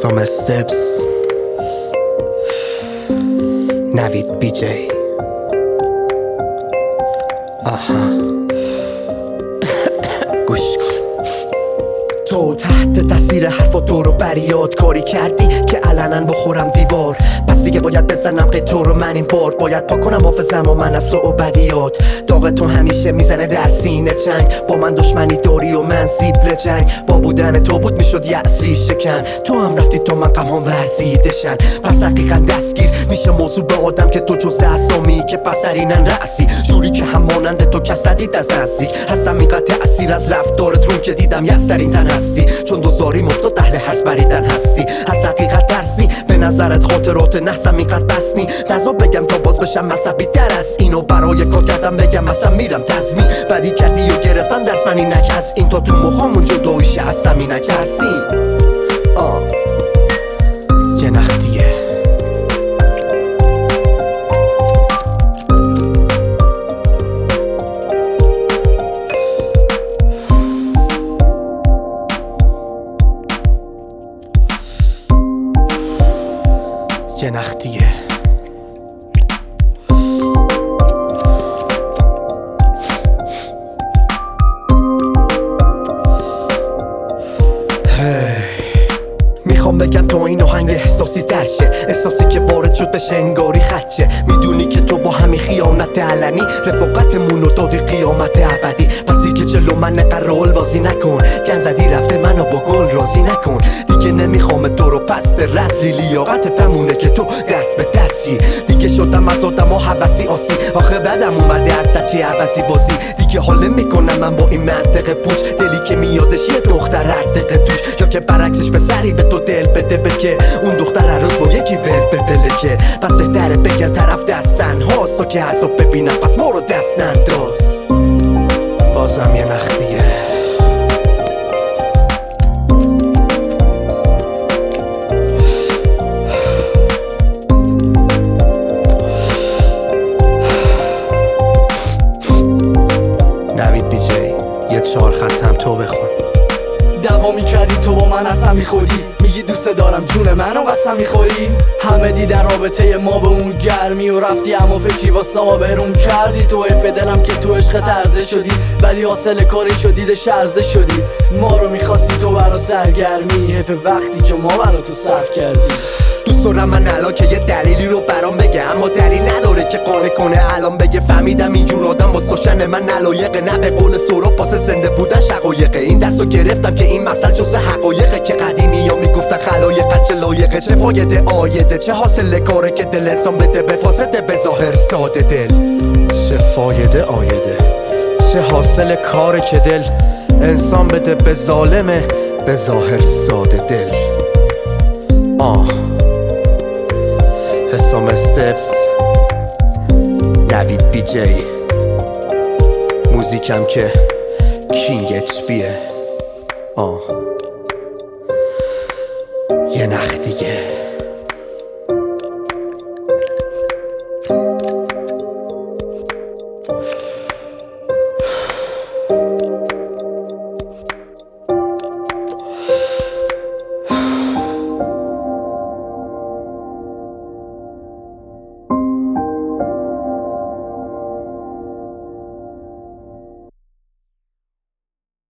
حسام استپس، نوید بی جی. گوش کن. تو تحت تاثیر حرف و دور و بریات کاری کردی که علنا بخورم دیوار، پس دیگه باید بزنم قیتو رو من این بار. باید پاک کنم حافظم و من اصل و بدیات. داغ تو همیشه میزنه در سینه چنگ، با من دشمنی داری و من سیبل جنگ. با بودن تو بود میشد یأسری شکن، تو هم رفتی تو من غمام ورزیدشن. پس حقیقا دستگیر میشه موضوع به آدم که تو جز اسامی که پسرینن رأسی، جوری که همانند تو کس ندید از نزدیک. هستم اینقدر تأثیر از رفتارت رو که دیدم یأس‌ترین تن هستی، چون دوزاری مفتاد اهل حرس بریدن هستی. از حقیقت ترسی به نظرت خاطرات نحسم اینقدر بسنی. نزا بگم تا باز بشم مذهبی تر از اینو برای کار کردم بگم اصلا میرم تزمین. بدی کردی و گرفتن درس من اینک از این تا تو مخامون جداییشه اصلا اینک هستیم. یه نخ دیگه. یه نخ دیگه. میخوام بگم تو این آهنگ احساسی تر شه، احساسی که وارد شد به شنگاری خدشه. میدونی که تو با همین خیانت علنی رفاقتمون رو دادی قیامت ابدی. پس دیگه جلو من قرول بازی نکن، گن زدی رفته منو با گل راضی نکن. دیگه نمیخوام تو رو پست رسلی، لیاقت تمونه که تو دست به دست شی. دیگه شدم از آدم ها حوثی آسی، آخه بعدم اومده از سچی عوضی بازی. دیگه حال نمیکنم من با این منطقه پوچ، دلی که میادش یه دختر ارتقه توش، یا که برعکسش به سری به تو دل بده که اون دختر هر روز با یکی ول ببله که. پس بهتره بگن طرف دستن هاست تا که حساب ببینم پس ما رو دست ننداز. بازم یه نخ دیگه. نوید بی جی، یه 4 خطم تو بخون. دعوا میکردی تو با من اصلا میخوری، میگی دوست دارم جون منو قسم میخوری. همه دیدن رابطه ما به اون گرمی و رفتی، اما فکری واسه آبرون کردی. تو حیف دلم که تو عشق ترزه شدی، ولی حاصل کاری شدید شرزه شدی. ما رو میخواستی تو برا سرگرمی، حیف وقتی که ما برا تو صرف کردی. دوست دارم من الان که یه دلیلی رو برام بگه، اما دلیل نداره که قانع کنه الان بگه. فهمیدم اینجور آدم واسه شن من نلایقه، نه به قول سورا پاس زنده بودن شقایقه. این دستو گرفتم که این مسئله جز حقایقه، که قدیمی ها میگفتن خلایق چه لایقه. چه فایده آیده، چه حاصل کاره که دل انسان بده به فاسده به ظاهر ساده دل. چه فایده آیده، چه حاصل کاره که دل انسان بده به ظالمه به ظاهر ساده دل. حسام استپس، نوید بی جی. موزیکم که کینگ اچ بیه. یه نخ دیگه.